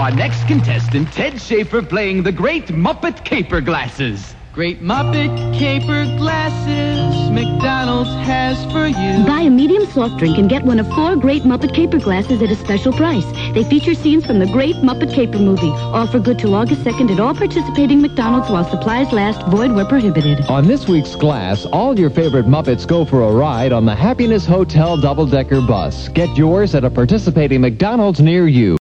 our next contestant, Ted Schaefer, playing the Great Muppet Caper Glasses. Great Muppet Caper Glasses, McDonald's has for you. Buy a medium soft drink and get one of 4 Great Muppet Caper Glasses at a special price. They feature scenes from the Great Muppet Caper movie. Offer good till August 2nd at all participating McDonald's while supplies last. Void where prohibited. On this week's Glass, all your favorite Muppets go for a ride on the Happiness Hotel double-decker bus. Get yours at a participating McDonald's near you.